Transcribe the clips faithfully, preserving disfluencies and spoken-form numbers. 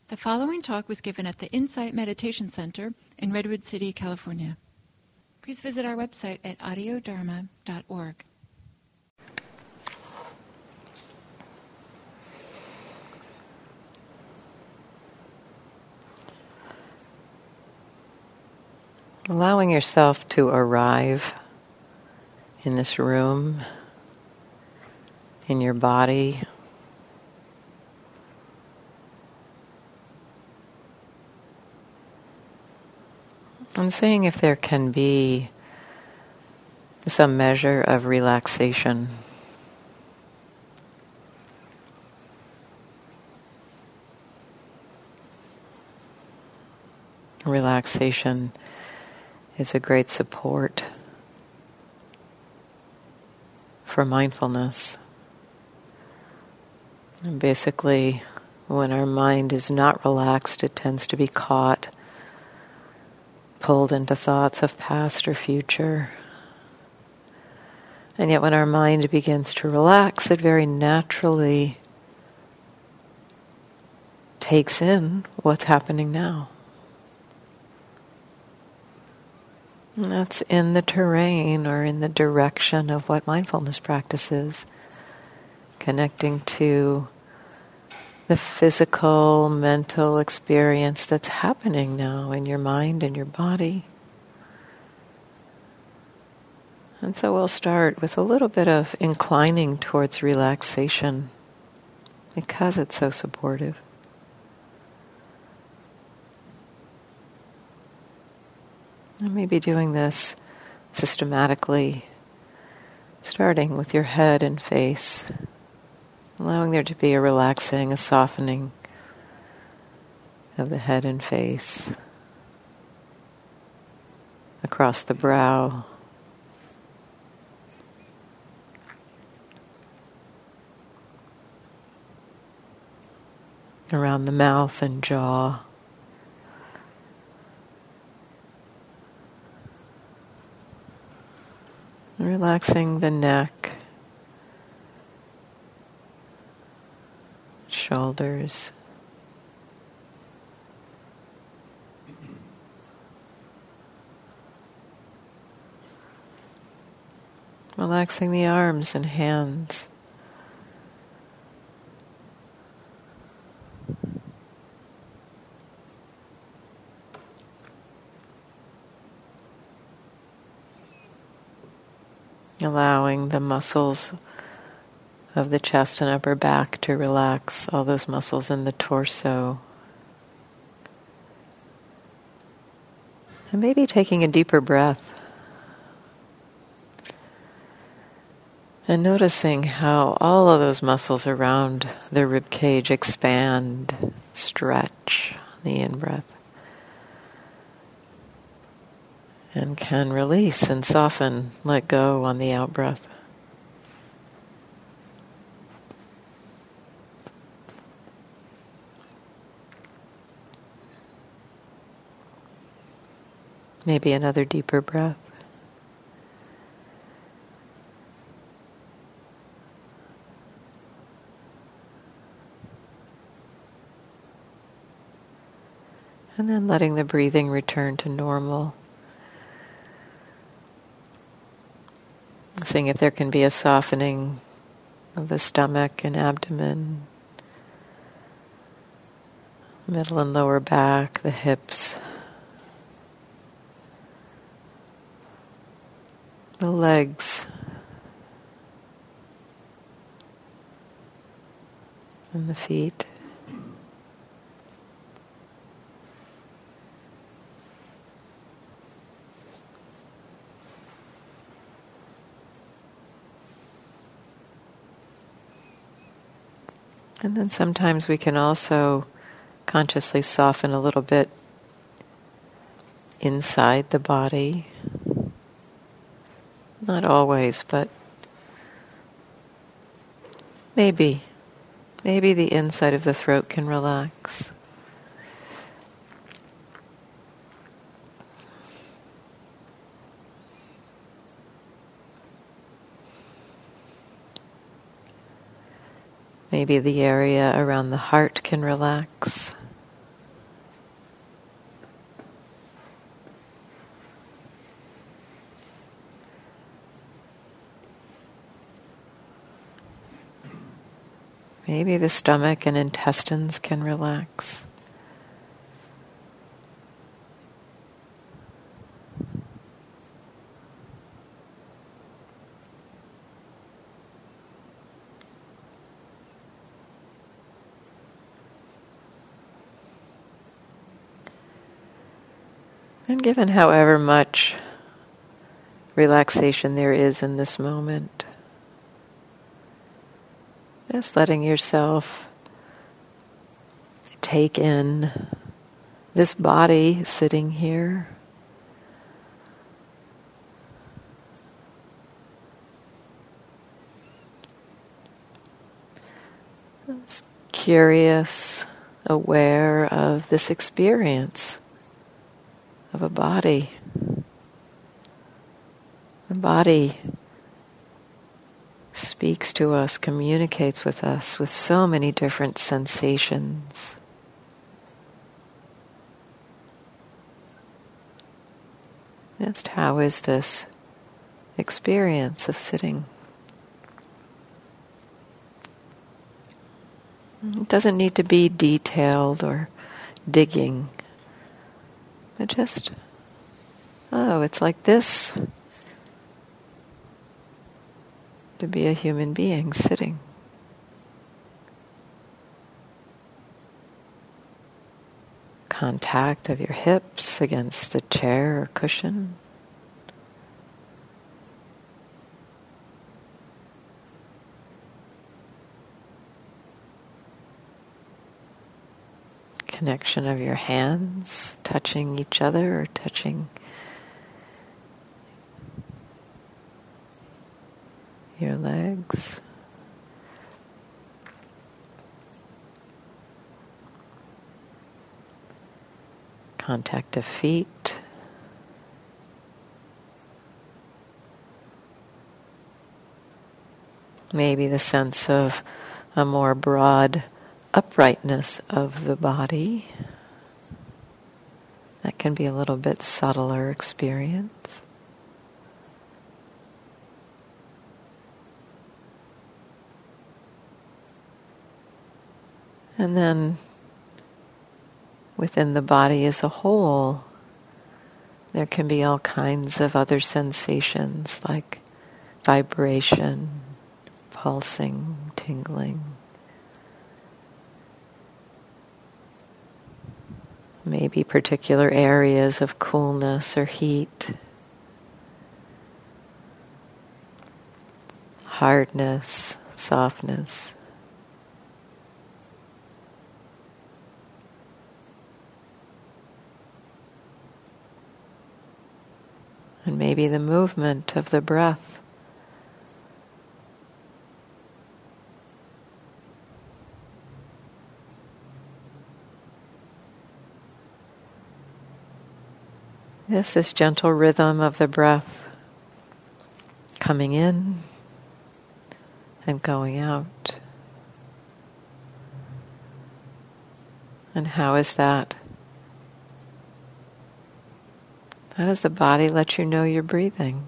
The following talk was given at the Insight Meditation Center in Redwood City, California. Please visit our website at audio dharma dot org. Allowing yourself to arrive in this room, in your body, and seeing if there can be some measure of relaxation. Relaxation is a great support for mindfulness. And basically, when our mind is not relaxed, it tends to be caught, pulled into thoughts of past or future. And yet when our mind begins to relax, it very naturally takes in what's happening now. And that's in the terrain or in the direction of what mindfulness practice is. Connecting to the physical, mental experience that's happening now in your mind and your body. And so we'll start with a little bit of inclining towards relaxation because it's so supportive. And maybe doing this systematically, starting with your head and face, allowing there to be a relaxing, a softening of the head and face, across the brow, around the mouth and jaw, relaxing the neck, shoulders, relaxing the arms and hands, allowing the muscles of the chest and upper back to relax, all those muscles in the torso. And maybe taking a deeper breath. And noticing how all of those muscles around the rib cage expand, stretch on the in-breath. And can release and soften, let go on the out-breath. Maybe another deeper breath. And then letting the breathing return to normal. Seeing if there can be a softening of the stomach and abdomen, middle and lower back, the hips, the legs, and the feet. And then sometimes we can also consciously soften a little bit inside the body. Not always, but maybe. Maybe the inside of the throat can relax. Maybe the area around the heart can relax. Maybe the stomach and intestines can relax. And given however much relaxation there is in this moment, just letting yourself take in this body sitting here. Just curious, aware of this experience of a body. The body speaks to us, communicates with us with so many different sensations. Just how is this experience of sitting? It doesn't need to be detailed or digging. But just, oh, it's like this to be a human being sitting. Contact of your hips against the chair or cushion. Connection of your hands touching each other or touching your legs. Contact of feet. Maybe the sense of a more broad uprightness of the body. That can be a little bit subtler experience. And then within the body as a whole, there can be all kinds of other sensations like vibration, pulsing, tingling. Maybe particular areas of coolness or heat, hardness, softness. And maybe the movement of the breath. Yes, this gentle rhythm of the breath coming in and going out. And how is that? How does the body let you know you're breathing?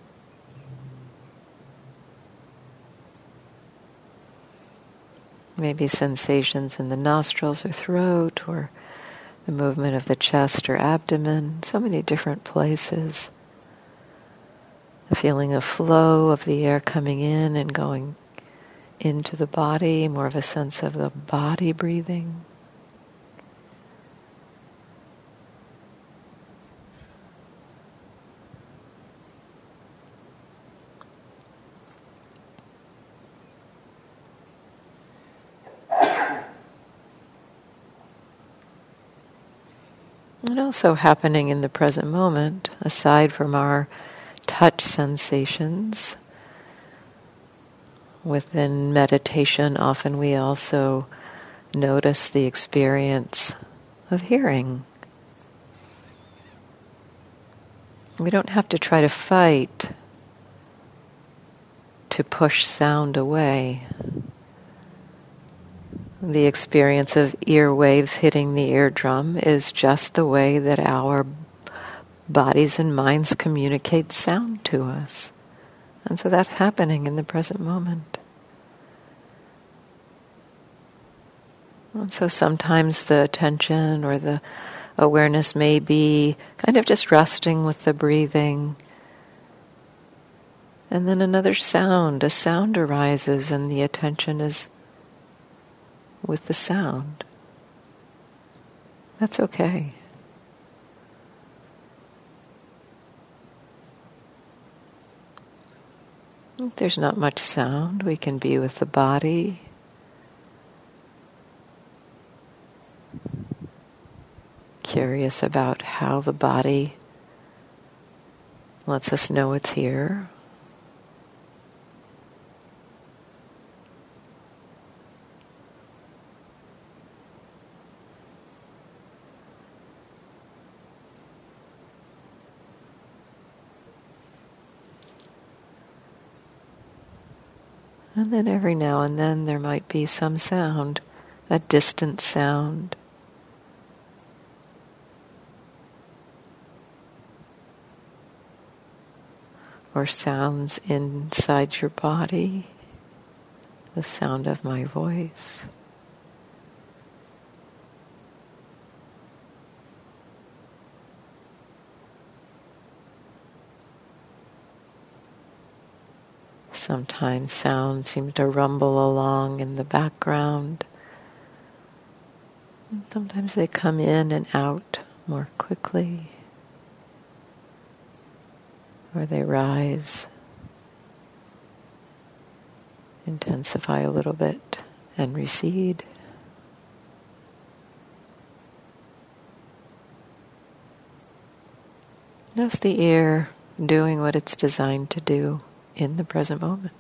Maybe sensations in the nostrils or throat, or the movement of the chest or abdomen, so many different places. The feeling of flow of the air coming in and going into the body, more of a sense of the body breathing. And also happening in the present moment, aside from our touch sensations. Within meditation, often we also notice the experience of hearing. We don't have to try to fight to push sound away. The experience of ear waves hitting the eardrum is just the way that our bodies and minds communicate sound to us. And so that's happening in the present moment. And so sometimes the attention or the awareness may be kind of just resting with the breathing. And then another sound, a sound arises and the attention is with the sound. That's okay. If there's not much sound, we can be with the body. Curious about how the body lets us know it's here. And then every now and then there might be some sound, a distant sound. Or sounds inside your body, the sound of my voice. Sometimes sounds seem to rumble along in the background. And sometimes they come in and out more quickly. Or they rise, intensify a little bit, and recede. Just the ear doing what it's designed to do in the present moment.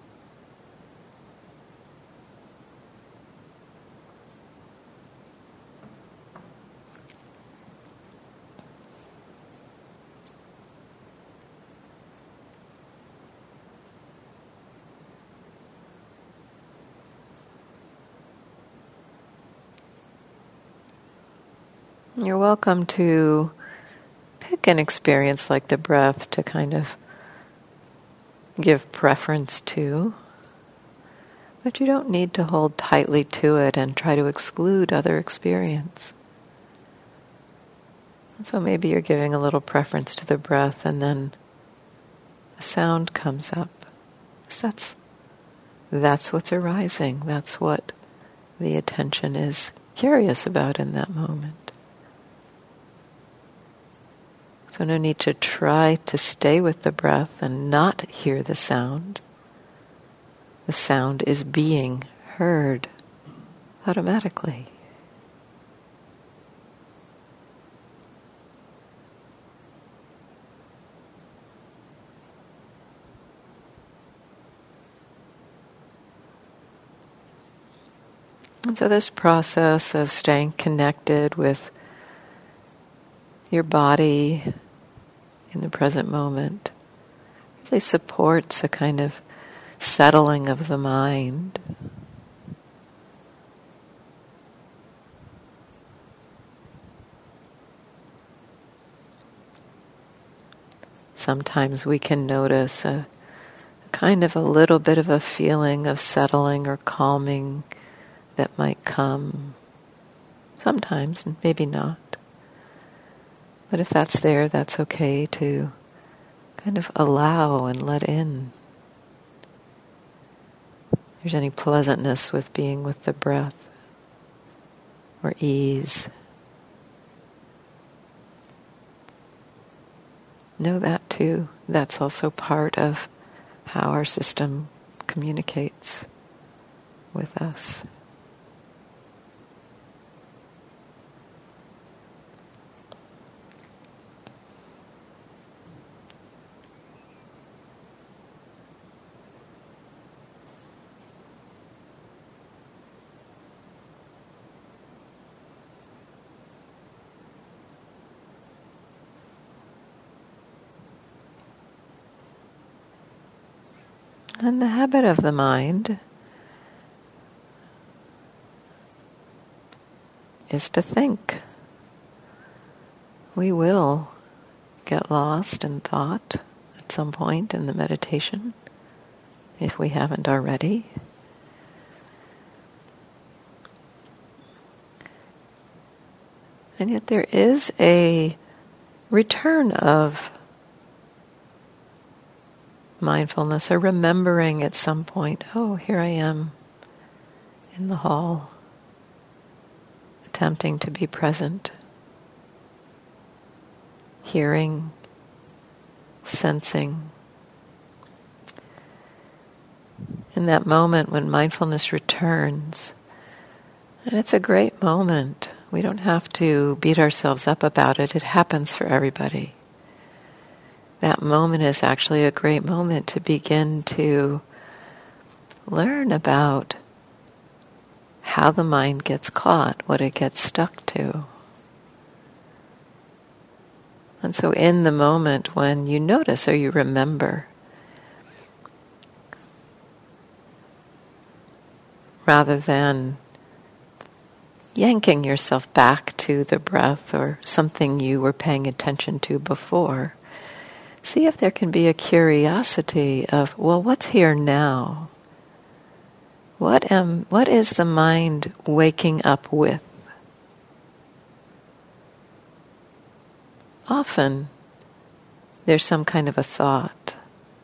You're welcome to pick an experience like the breath to kind of give preference to, but you don't need to hold tightly to it and try to exclude other experience. So maybe you're giving a little preference to the breath and then a sound comes up. So that's, that's what's arising. That's what the attention is curious about in that moment. So no need to try to stay with the breath and not hear the sound. The sound is being heard automatically. And so this process of staying connected with your body in the present moment really supports a kind of settling of the mind. Sometimes we can notice a, a kind of a little bit of a feeling of settling or calming that might come. Sometimes, and maybe not. But if that's there, that's okay to kind of allow and let in. If there's any pleasantness with being with the breath or ease, know that too. That's also part of how our system communicates with us. And the habit of the mind is to think. We will get lost in thought at some point in the meditation, if we haven't already. And yet there is a return of mindfulness, a remembering at some point, oh, here I am in the hall, attempting to be present, hearing, sensing. In that moment when mindfulness returns, and it's a great moment. We don't have to beat ourselves up about it. It happens for everybody. That moment is actually a great moment to begin to learn about how the mind gets caught, what it gets stuck to. And so in the moment when you notice or you remember, rather than yanking yourself back to the breath or something you were paying attention to before, see if there can be a curiosity of, well, what's here now? What am, what is the mind waking up with? Often, there's some kind of a thought.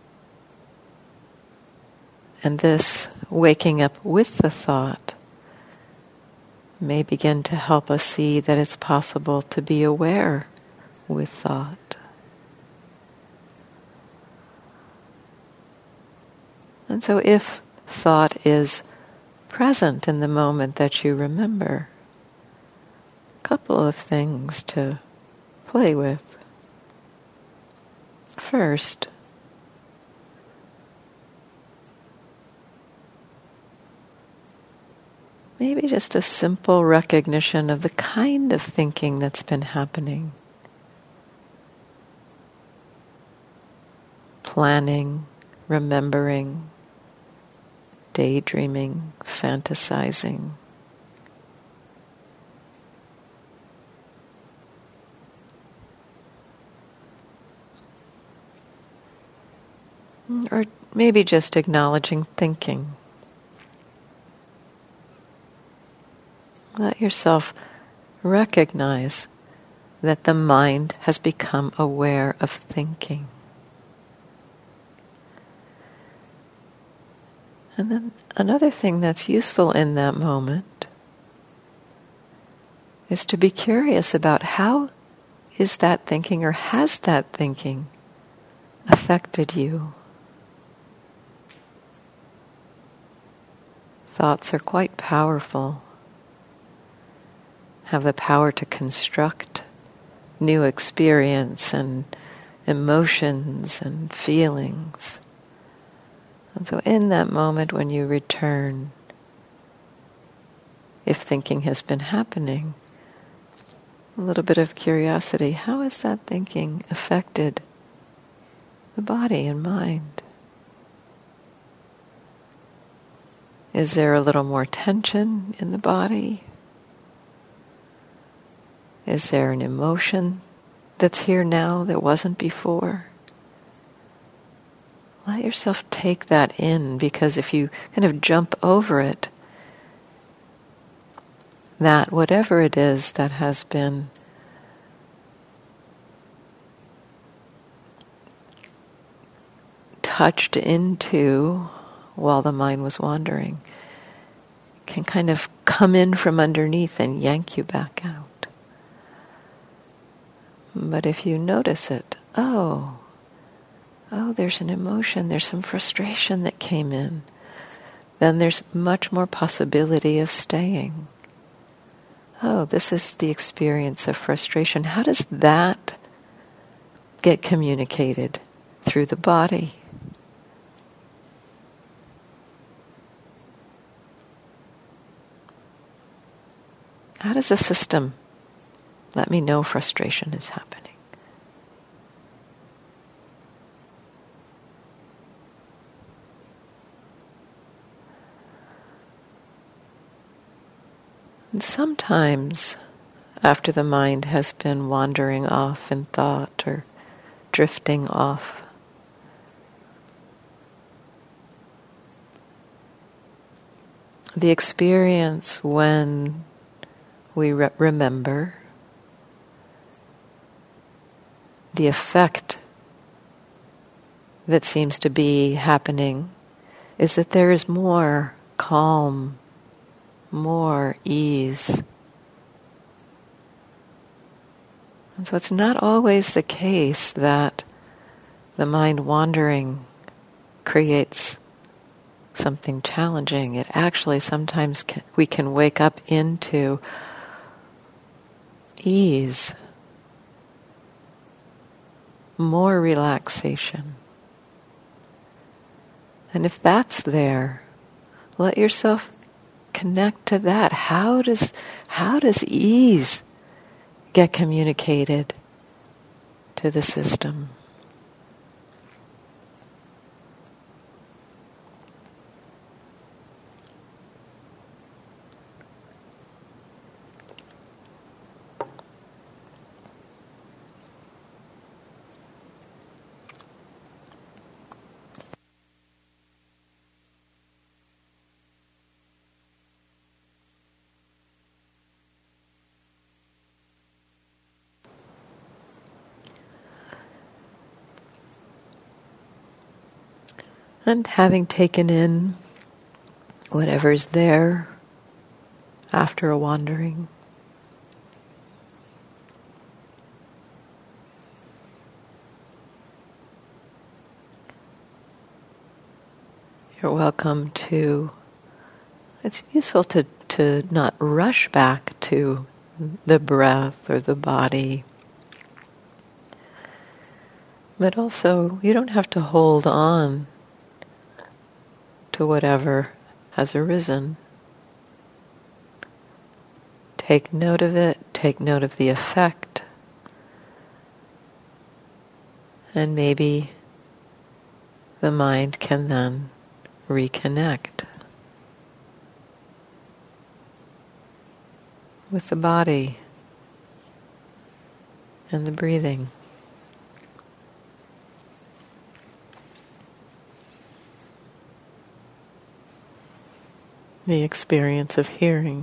And this waking up with the thought may begin to help us see that it's possible to be aware with thought. And so if thought is present in the moment that you remember, a couple of things to play with. First, maybe just a simple recognition of the kind of thinking that's been happening. Planning, remembering, daydreaming, fantasizing. Or maybe just acknowledging thinking. Let yourself recognize that the mind has become aware of thinking. And then another thing that's useful in that moment is to be curious about how is that thinking or has that thinking affected you? Thoughts are quite powerful, have the power to construct new experience and emotions and feelings. And so in that moment when you return, if thinking has been happening, a little bit of curiosity, how has that thinking affected the body and mind? Is there a little more tension in the body? Is there an emotion that's here now that wasn't before? Let yourself take that in, because if you kind of jump over it, that whatever it is that has been touched into while the mind was wandering can kind of come in from underneath and yank you back out. But if you notice it, oh, oh, there's an emotion, there's some frustration that came in, then there's much more possibility of staying. Oh, this is the experience of frustration. How does that get communicated through the body? How does the system let me know frustration is happening? And sometimes, after the mind has been wandering off in thought or drifting off, the experience when we re- remember the effect that seems to be happening is that there is more calm, more ease. And so it's not always the case that the mind wandering creates something challenging. It actually sometimes can, we can wake up into ease, more relaxation. And if that's there, let yourself connect to that. How does how does ease get communicated to the system? And having taken in whatever's there after a wandering, you're welcome to, it's useful to, to not rush back to the breath or the body. But also, you don't have to hold on to whatever has arisen. Take note of it, take note of the effect, and maybe the mind can then reconnect with the body and the breathing. The experience of hearing,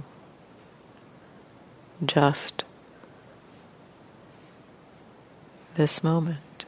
just this moment.